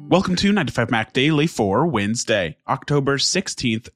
Welcome to 9to5Mac Daily for Wednesday, October 16th,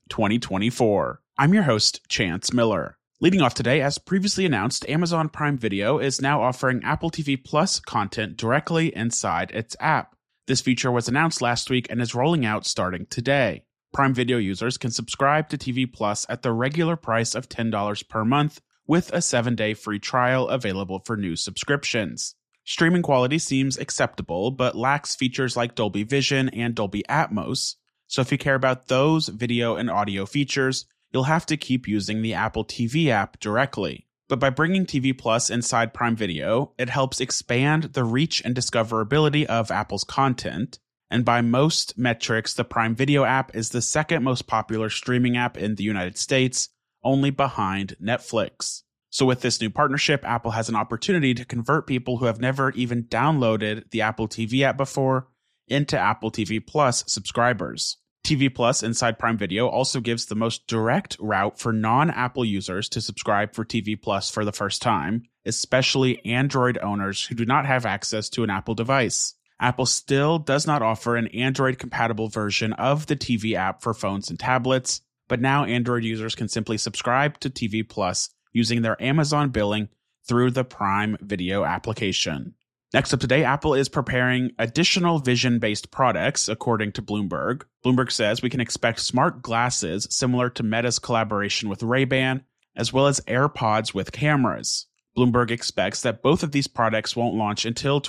2024. I'm your host, Chance Miller. Leading off today, as previously announced, Amazon Prime Video is now offering Apple TV Plus content directly inside its app. This feature was announced last week and is rolling out starting today. Prime Video users can subscribe to TV Plus at the regular price of $10 per month, with a 7-day free trial available for new subscriptions. Streaming quality seems acceptable, but lacks features like Dolby Vision and Dolby Atmos, so if you care about those video and audio features, you'll have to keep using the Apple TV app directly. But by bringing TV Plus inside Prime Video, it helps expand the reach and discoverability of Apple's content, and by most metrics, the Prime Video app is the second most popular streaming app in the United States, only behind Netflix. So with this new partnership, Apple has an opportunity to convert people who have never even downloaded the Apple TV app before into Apple TV Plus subscribers. TV Plus inside Prime Video also gives the most direct route for non-Apple users to subscribe for TV Plus for the first time, especially Android owners who do not have access to an Apple device. Apple still does not offer an Android-compatible version of the TV app for phones and tablets, but now Android users can simply subscribe to TV Plus using their Amazon billing through the Prime Video application. Next up today, Apple is preparing additional vision-based products, according to Bloomberg. Bloomberg says we can expect smart glasses similar to Meta's collaboration with Ray-Ban, as well as AirPods with cameras. Bloomberg expects that both of these products won't launch until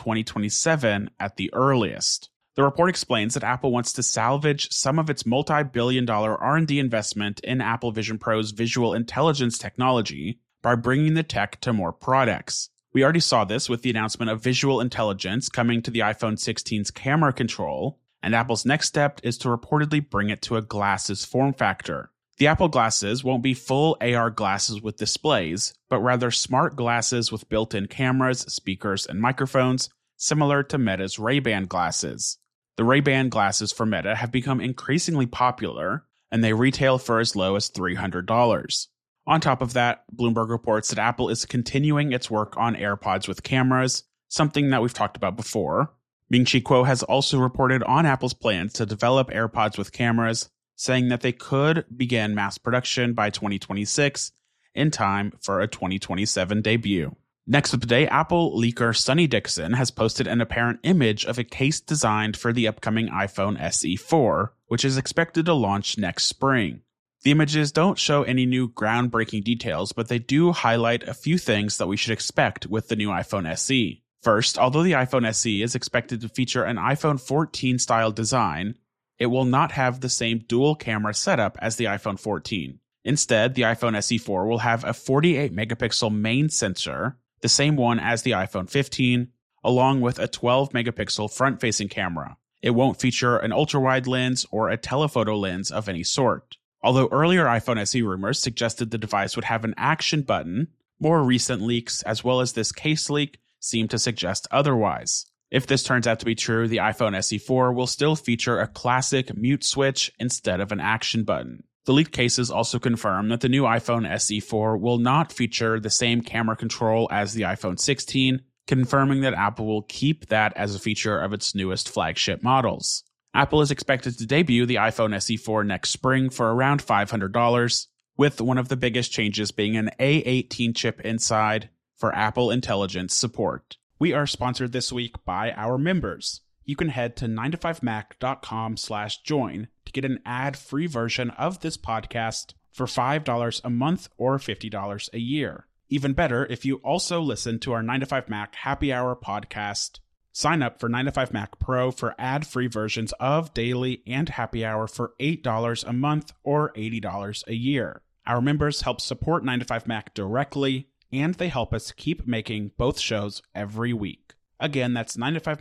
2027 at the earliest. The report explains that Apple wants to salvage some of its multi-billion-dollar R&D investment in Apple Vision Pro's visual intelligence technology by bringing the tech to more products. We already saw this with the announcement of visual intelligence coming to the iPhone 16's camera control, and Apple's next step is to reportedly bring it to a glasses form factor. The Apple glasses won't be full AR glasses with displays, but rather smart glasses with built-in cameras, speakers, and microphones, similar to Meta's Ray-Ban glasses. The Ray-Ban glasses for Meta have become increasingly popular, and they retail for as low as $300. On top of that, Bloomberg reports that Apple is continuing its work on AirPods with cameras, something that we've talked about before. Ming-Chi Kuo has also reported on Apple's plans to develop AirPods with cameras, saying that they could begin mass production by 2026, in time for a 2027 debut. Next up today, Apple leaker Sunny Dixon has posted an apparent image of a case designed for the upcoming iPhone SE4, which is expected to launch next spring. The images don't show any new groundbreaking details, but they do highlight a few things that we should expect with the new iPhone SE. First, although the iPhone SE is expected to feature an iPhone 14 style design, it will not have the same dual camera setup as the iPhone 14. Instead, the iPhone SE4 will have a 48 megapixel main sensor, the same one as the iPhone 15, along with a 12 megapixel front-facing camera. It won't feature an ultra-wide lens or a telephoto lens of any sort. Although earlier iPhone SE rumors suggested the device would have an action button, more recent leaks, as well as this case leak, seem to suggest otherwise. If this turns out to be true, the iPhone SE4 will still feature a classic mute switch instead of an action button. The leaked cases also confirm that the new iPhone SE4 will not feature the same camera control as the iPhone 16, confirming that Apple will keep that as a feature of its newest flagship models. Apple is expected to debut the iPhone SE4 next spring for around $500, with one of the biggest changes being an A18 chip inside for Apple Intelligence support. We are sponsored this week by our members. You can head to 9to5mac.com/join to get an ad-free version of this podcast for $5 a month or $50 a year. Even better, if you also listen to our 9to5Mac Happy Hour podcast, sign up for 9to5Mac Pro for ad-free versions of Daily and Happy Hour for $8 a month or $80 a year. Our members help support 9to5Mac directly, and they help us keep making both shows every week. Again, that's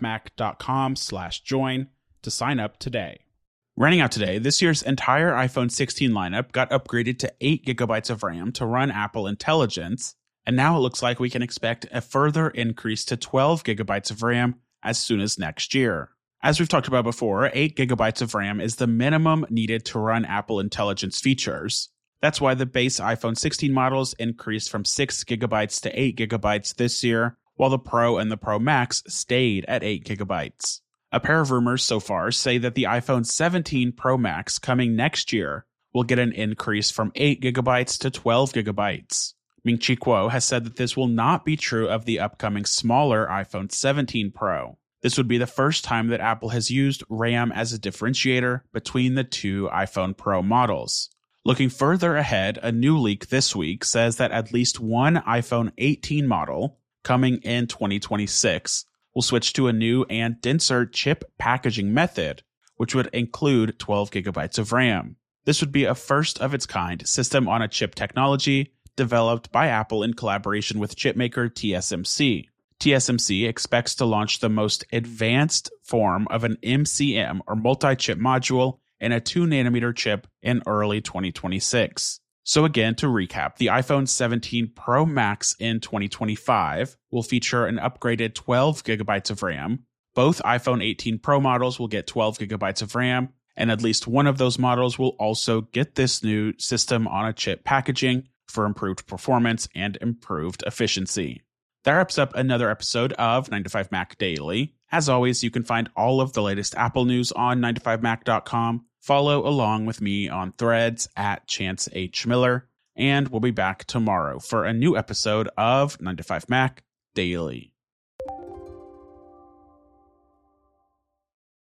9to5mac.com/join to sign up today. Running out today, this year's entire iPhone 16 lineup got upgraded to 8 gigabytes of RAM to run Apple Intelligence, and now it looks like we can expect a further increase to 12 gigabytes of RAM as soon as next year. As we've talked about before, 8 gigabytes of RAM is the minimum needed to run Apple Intelligence features. That's why the base iPhone 16 models increased from 6 gigabytes to 8 gigabytes this year, while the Pro and the Pro Max stayed at 8 gigabytes. A pair of rumors so far say that the iPhone 17 Pro Max coming next year will get an increase from 8 gigabytes to 12 gigabytes. Ming-Chi Kuo has said that this will not be true of the upcoming smaller iPhone 17 Pro. This would be the first time that Apple has used RAM as a differentiator between the two iPhone Pro models. Looking further ahead, a new leak this week says that at least one iPhone 18 model, coming in 2026, will switch to a new and denser chip packaging method, which would include 12 gigabytes of RAM. This would be a first-of-its-kind system-on-a-chip technology developed by Apple in collaboration with chipmaker TSMC. TSMC expects to launch the most advanced form of an MCM or multi-chip module in a 2nm chip in early 2026. So again, to recap, the iPhone 17 Pro Max in 2025 will feature an upgraded 12 gigabytes of RAM. Both iPhone 18 Pro models will get 12 gigabytes of RAM, and at least one of those models will also get this new system-on-a-chip packaging for improved performance and improved efficiency. That wraps up another episode of 9to5Mac Daily. As always, you can find all of the latest Apple news on 9to5Mac.com. Follow along with me on Threads at Chance H. Miller, and we'll be back tomorrow for a new episode of 9to5Mac Daily.